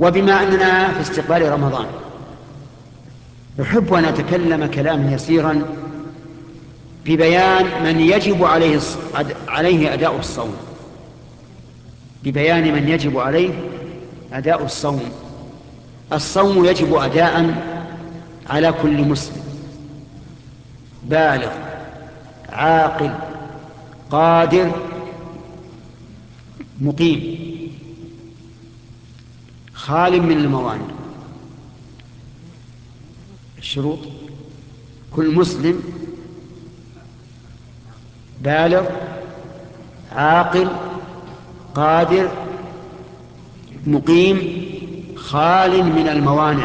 وبما أننا في استقبال رمضان أحب أن أتكلم كلاما يسيرا في بيان من يجب عليه أداء الصوم، ببيان من يجب عليه أداء الصوم. الصوم يجب أداء على كل مسلم بالغ عاقل قادر مقيم خال من الموانع. الشروط: كل مسلم بالغ عاقل قادر مقيم خال من الموانع.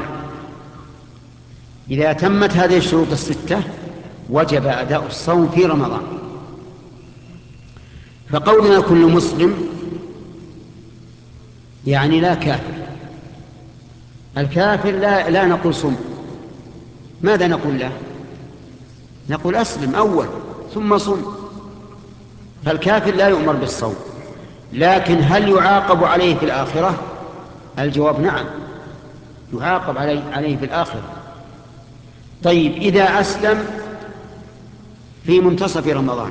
إذا تمت هذه الشروط الستة وجب أداء الصوم في رمضان. فقولنا كل مسلم يعني لا كافر. الكافر لا نقول صم. ماذا نقول له؟ نقول أسلم أول ثم صم. فالكافر لا يؤمر بالصوم، لكن هل يعاقب عليه في الآخرة؟ الجواب نعم، يعاقب عليه في الآخرة. طيب، إذا أسلم في منتصف رمضان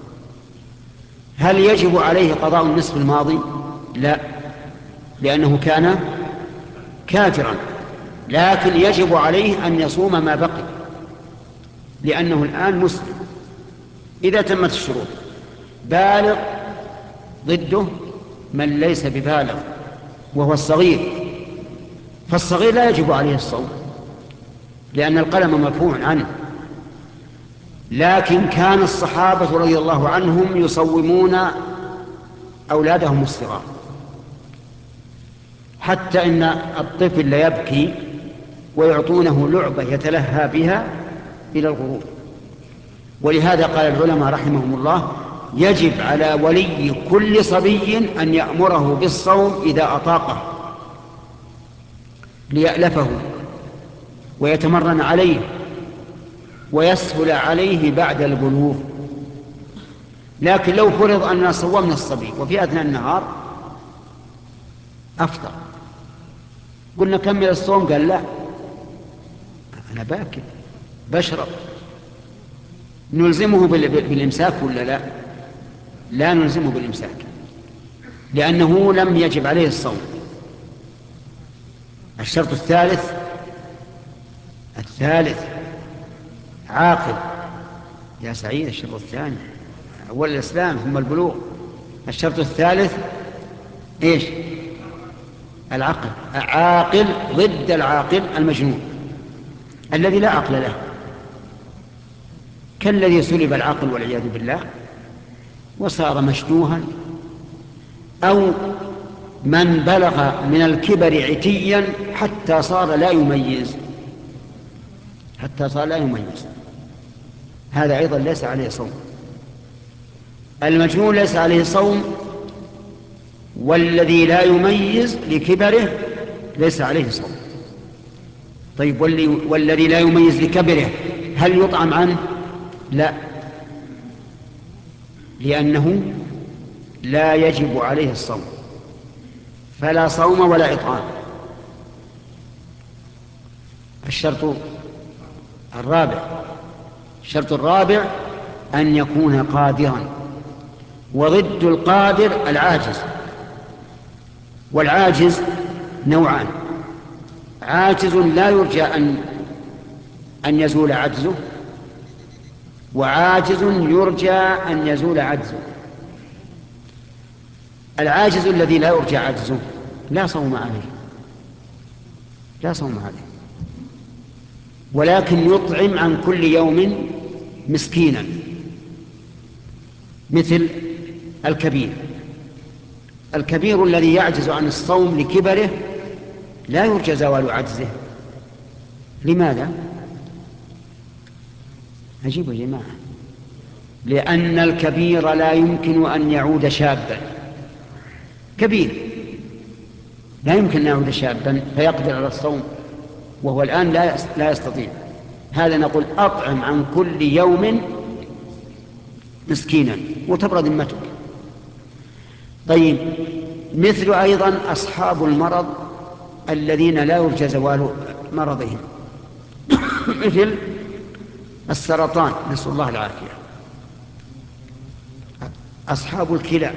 هل يجب عليه قضاء النصف الماضي؟ لا، لأنه كان كافرا، لكن يجب عليه أن يصوم ما بقي لأنه الآن مسلم. إذا تمت الشروط: بالغ ضده من ليس ببالغ وهو الصغير، فالصغير لا يجب عليه الصوم لأن القلم مرفوع عنه. لكن كان الصحابة رضي الله عنهم يصومون أولادهم الصغار، حتى إن الطفل ليبكي ويعطونه لعبة يتلهى بها إلى الغروب. ولهذا قال العلماء رحمهم الله: يجب على ولي كل صبي أن يأمره بالصوم إذا أطاقه ليألفه ويتمرن عليه ويسهل عليه بعد البلوغ. لكن لو فرض أننا صومنا الصبي وفي أثناء النهار أفطر، قلنا كمل الصوم، قال لا أنا باكل بشرب، نلزمه بالإمساك ولا لا؟ لا نلزمه بالإمساك لأنه لم يجب عليه الصوم. الشرط الثالث عاقل. يا سعيد، الشرط الثاني أول الإسلام ثم البلوغ. الشرط الثالث إيش؟ العقل. عاقل ضد العاقل المجنون الذي لا عقل له، كالذي سلب العقل والعياذ بالله وصار مشنوها، أو من بلغ من الكبر عتيا حتى صار لا يميز، هذا أيضا ليس عليه صوم. المجنون ليس عليه صوم، والذي لا يميز لكبره ليس عليه صوم. طيب، والذي لا يميز لكبره هل يطعم عنه؟ لا، لأنه لا يجب عليه الصوم، فلا صوم ولا إطعام. الشرط الرابع أن يكون قادرا، وضد القادر العاجز. والعاجز نوعان: عاجز لا يرجى أن يزول عجزه، وعاجز يرجى أن يزول عجزه. العاجز الذي لا يرجى عجزه لا صوم عليه، ولكن يطعم عن كل يوم مسكينا، مثل الكبير الذي يعجز عن الصوم لكبره لا يرجى زوال عجزه. لماذا؟ عجيب يا جماعة. لأن الكبير لا يمكن أن يعود شابا. كبير لا يمكن أن يعود شابا فيقدر على الصوم وهو الآن لا يستطيع. هذا نقول أطعم عن كل يوم مسكينا وتبرد ذمتك. طيب، مثل أيضا أصحاب المرض الذين لا يرجى زوال مرضهم مثل السرطان، نسأل الله العافية، أصحاب الكلى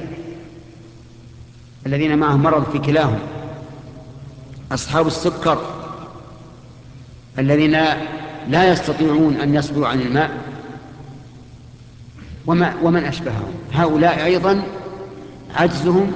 الذين معهم مرض في كلاهم، أصحاب السكر الذين لا يستطيعون أن يصبروا عن الماء، ومن أشبههم. هؤلاء أيضا عجزهم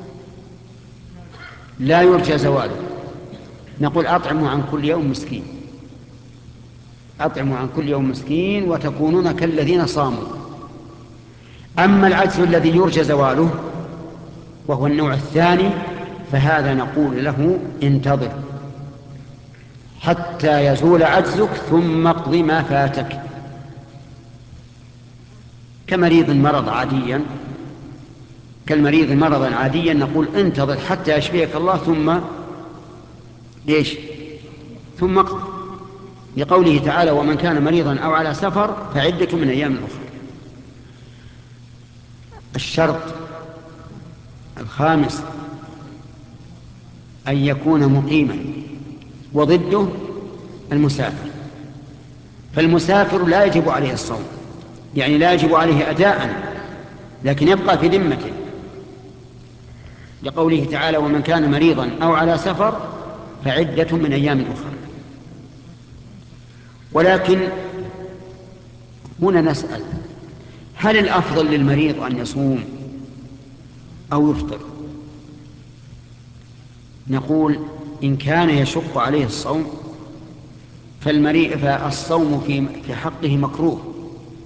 لا يرجى زواله. نقول أطعموا عن كل يوم مسكين، أطعموا عن كل يوم مسكين وتكونون كالذين صاموا. أما العجز الذي يرجى زواله وهو النوع الثاني، فهذا نقول له انتظر حتى يزول عجزك ثم اقض ما فاتك. كمريض مرض عاديا، كالمريض مرضا عاديا نقول انتظر حتى يشفيك الله ثم ليش؟ ثم اقض، لقوله تعالى ومن كان مريضا أو على سفر فعدة من أيام أخرى. الشرط الخامس أن يكون مقيما، وضده المسافر. فالمسافر لا يجب عليه الصوم، يعني لا يجب عليه أداء، لكن يبقى في ذمته، لقوله تعالى ومن كان مريضا أو على سفر فعدة من أيام أخرى. ولكن هنا نسأل هل الأفضل للمريض أن يصوم أو يفطر؟ نقول إن كان يشق عليه الصوم فالصوم في حقه مكروه،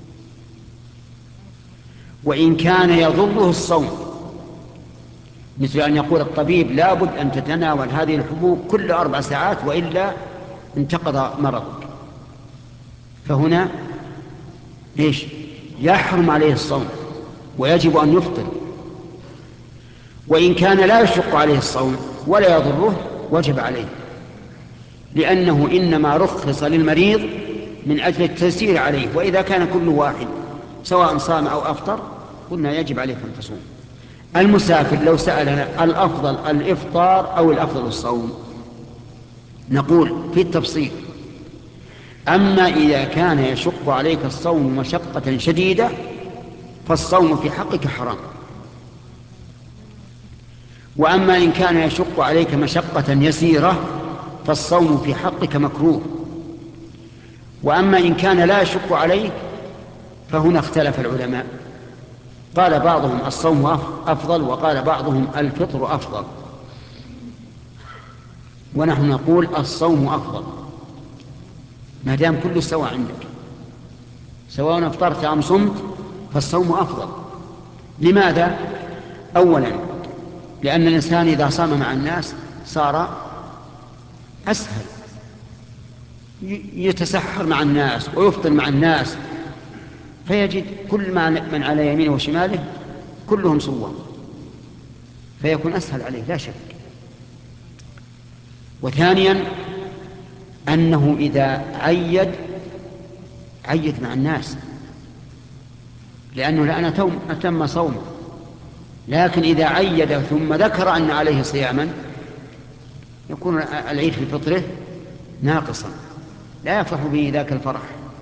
وإن كان يضره الصوم مثل أن يقول الطبيب لابد أن تتناول هذه الحبوب كل 4 ساعات وإلا انتقض مرضك، فهنا إيش؟ يحرم عليه الصوم ويجب أن يفطر. وإن كان لا يشق عليه الصوم ولا يضره وجب عليه، لأنه إنما رخص للمريض من أجل التيسير عليه، وإذا كان كل واحد سواء صام أو أفطر قلنا يجب عليك أن تصوم. المسافر لو سألنا الأفضل الإفطار أو الأفضل الصوم، نقول في التفصيل أما إذا كان يشق عليك الصوم مشقة شديدة فالصوم في حقك حرام، وأما إن كان يشق عليك مشقة يسيرة فالصوم في حقك مكروه. وأما إن كان لا يشق عليك فهنا اختلف العلماء، قال بعضهم الصوم أفضل وقال بعضهم الفطر أفضل، ونحن نقول الصوم أفضل ما دام كله سواء عندك، سواء افطرت أم صمت فالصوم أفضل. لماذا؟ أولا لأن الإنسان إذا صام مع الناس صار أسهل، يتسحر مع الناس ويفطر مع الناس، فيجد كل من على يمينه وشماله كلهم صوام، فيكون أسهل عليه لا شك. وثانيا أنه إذا عيد مع الناس، لأنه لأن أتم صومه، لكن إذا عيد ثم ذكر أن عليه صياما يكون العيد في فطره ناقصا لا يفرح به ذاك الفرح.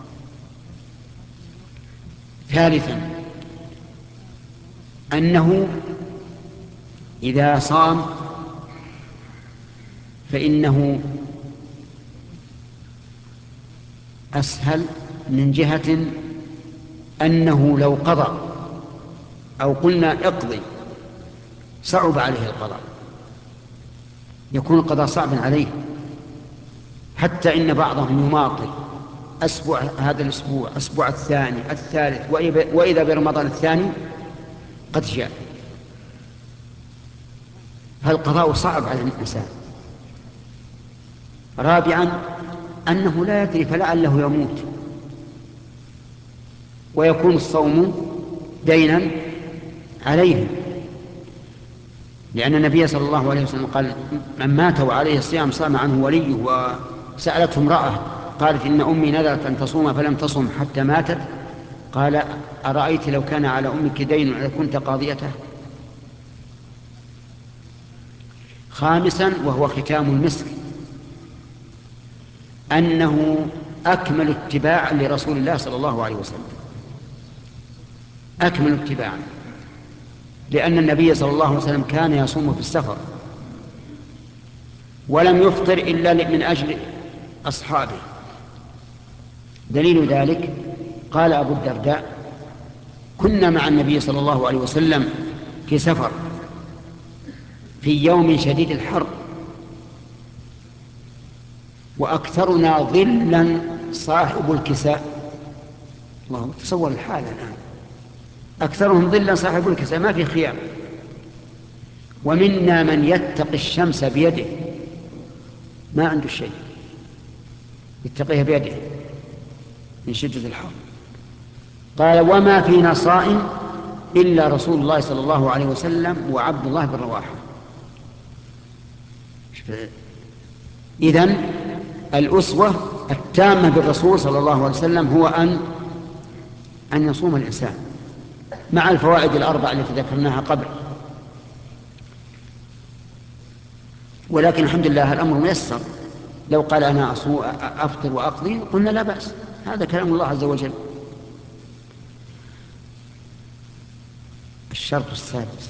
ثالثا أنه إذا صام فإنه أسهل من جهة أنه لو قضى أو قلنا اقضي صعب عليه القضاء، يكون القضاء صعبا عليه، حتى إن بعضهم يماطل أسبوع هذا الأسبوع، أسبوع الثاني الثالث، وإذا برمضان الثاني قد جاء، فالقضاء صعب على الإنسان. رابعا أنه لا يدري فلعله يموت ويكون الصوم دينا عليه، لأن النبي صلى الله عليه وسلم قال من مات وعليه الصيام صام عنه وليه. وسألته امرأة قالت إن أمي نذرت أن تصوم فلم تصم حتى ماتت، قال أرأيت لو كان على أمك دين كنت قاضيته. خامسا وهو ختام المسك أنه أكمل اتباعا لرسول الله صلى الله عليه وسلم، أكمل اتباعا، لأن النبي صلى الله عليه وسلم كان يصوم في السفر ولم يفطر إلا من أجل أصحابه. دليل ذلك قال أبو الدرداء: كنا مع النبي صلى الله عليه وسلم في سفر في يوم شديد الحر، وأكثرنا ظلا صاحب الكساء. الله، تصور الحالة الآن، أكثرهم ظلا صاحب الكساء، ما في خيام، ومنا من يتقي الشمس بيده، ما عنده شيء يتقيها بيده من شدة الحر. قال: وما فينا صائم إلا رسول الله صلى الله عليه وسلم وعبد الله بن رواحة. إذن الأسوة التامة بالرسول صلى الله عليه وسلم هو أن يصوم الإنسان مع الفوائد الأربع التي ذكرناها قبل. ولكن الحمد لله الأمر ميسر، لو قال أنا أفطر وأقضي قلنا لا بأس، هذا كلام الله عز وجل. الشرط السادس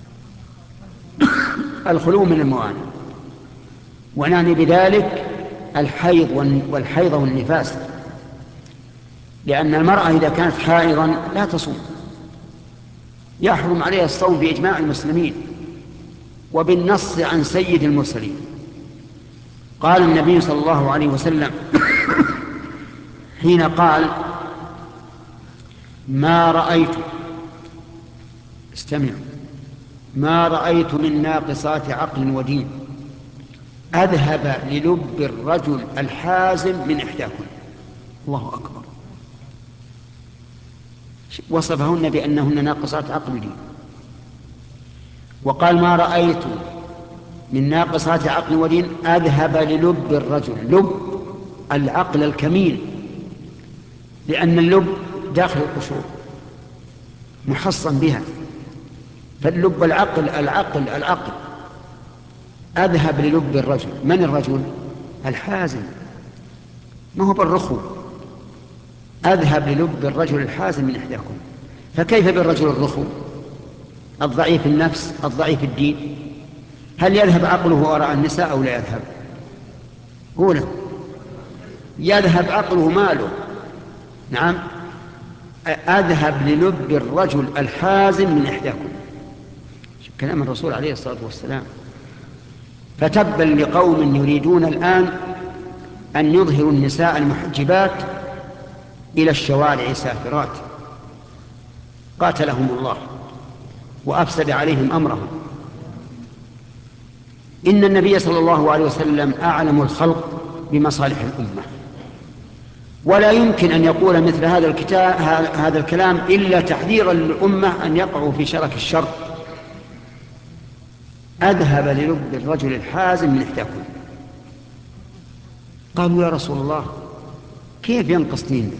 الخلو من الموانع، ونعني بذلك الحيض والحيض والنفاس، لأن المرأة إذا كانت حائضا لا تصوم، يحرم عليها الصوم بإجماع المسلمين وبالنص عن سيد المرسلين. قال النبي صلى الله عليه وسلم حين قال: ما رأيت، استمعوا، ما رأيت من ناقصات عقل ودين أذهب للب الرجل الحازم من إحداكم. الله أكبر، وصفهن بأنهن ناقصات عقل ودين، وقال: ما رأيت من ناقصات عقل ودين أذهب للب الرجل، لب العقل الكمين، لأن اللب داخل القشور محصن بها، فاللب العقل أذهب للب الرجل. من الرجل؟ الحازم، ما هو بالرخو، أذهب للب الرجل الحازم من إحداكم. فكيف بالرجل الرخو الضعيف النفس الضعيف الدين؟ هل يذهب عقله وراء النساء أو لا يذهب؟ قوله يذهب عقله، ماله؟ نعم، أذهب للب الرجل الحازم من إحداكم، كلام الرسول عليه الصلاة والسلام. فتبا لقوم يريدون الآن أن يظهروا النساء المحجبات إلى الشوارع سافرات، قاتلهم الله وأفسد عليهم أمرهم. إن النبي صلى الله عليه وسلم أعلم الخلق بمصالح الأمة، ولا يمكن أن يقول مثل هذا الكلام إلا تحذيرا للأمة أن يقعوا في شرك الشر. أذهب للب الرجل الحازم من إحداكم. قالوا: يا رسول الله كيف ينقص دينه؟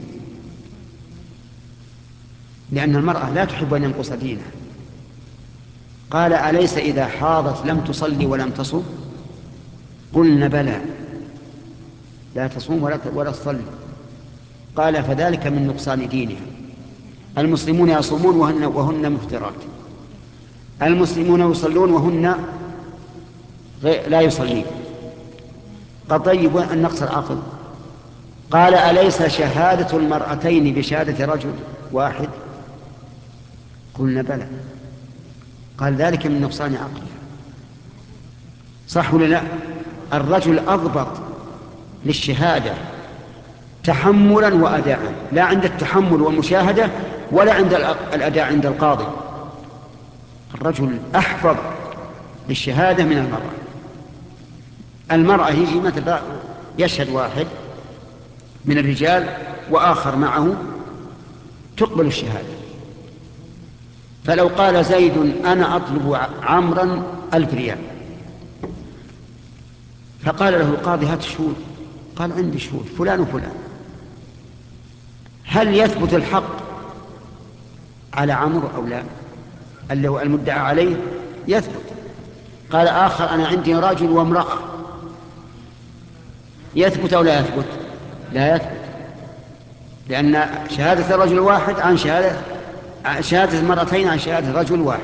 لأن المرأة لا تحب أن ينقص دينها. قال: أليس إذا حاضت لم تصلي ولم تصم؟ قلنا: بلى، لا تصوم ولا تصلي. قال: فذلك من نقصان دينها. المسلمون يصومون وهن مفطرات، المسلمون يصلون وهن لا يصلين. قال: طيب النقص العقل؟ قال: أليس شهادة المرأتين بشهادة رجل واحد؟ قلنا: بلى. قال: ذلك من نقصان عقلها. صح ولا لا؟ الرجل أضبط للشهادة تحملا وأداء، لا عند التحمل والمشاهدة ولا عند الأداء عند القاضي. الرجل أحفظ للشهادة من المرأة. المرأة يجي مثل يشهد واحد من الرجال وآخر معه، تقبل الشهادة. فلو قال زيد: أنا أطلب عمرا 1000 ريال، فقال له القاضي: هات الشهود. قال: عندي شهود فلان وفلان. هل يثبت الحق على عمرو أو لا؟ اللي هو المدعى عليه يثبت. قال آخر أنا عندي رجل وامرأة، يثبت أو لا يثبت؟ لا يثبت، لأن شهادة الرجل واحد عن شهادة المرأتين عن شهادة رجل واحد.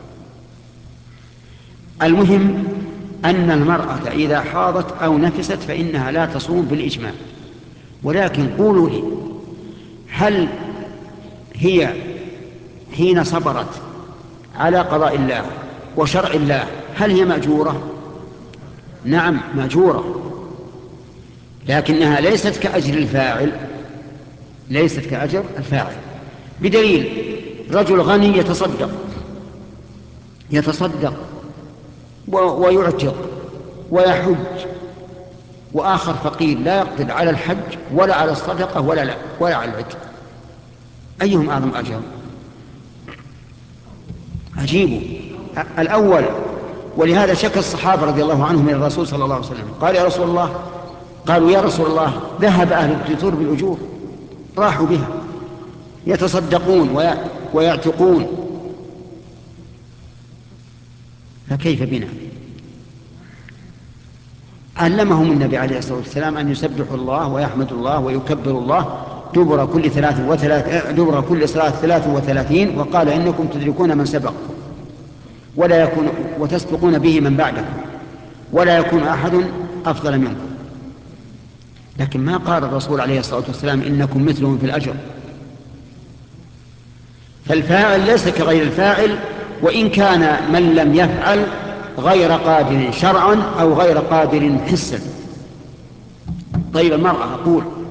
المهم أن المرأة إذا حاضت أو نفست فإنها لا تصوم بالإجماع. ولكن قولوا لي، هل هي حين صبرت على قضاء الله وشرع الله هل هي مأجورة؟ نعم مأجورة، لكنها ليست كأجر الفاعل، ليست كأجر الفاعل. بدليل رجل غني يتصدق ويعتق ويحج، وآخر فقير لا يقدر على الحج ولا على الصدقة ولا على العتق، أيهم أعظم أجر؟ عجيب الأول. ولهذا شكى الصحابة رضي الله عنهم إلى الرسول صلى الله عليه وسلم، قالوا يا رسول الله ذهب أهل الدثور بالأجور، راحوا بها يتصدقون ويعتقون، فكيف بنا؟ علمهم النبي عليه الصلاة والسلام أن يسبحوا الله ويحمدوا الله ويكبروا الله دبر كل صلاة 33، وقال إنكم تدركون من سبق وتسبقون به من بعدكم ولا يكون أحد أفضل منكم. لكن ما قال الرسول عليه الصلاة والسلام إنكم مثلهم في الأجر. فالفاعل ليس كغير الفاعل، وإن كان من لم يفعل غير قادر شرعا أو غير قادر حسا. طيب المرأة أقول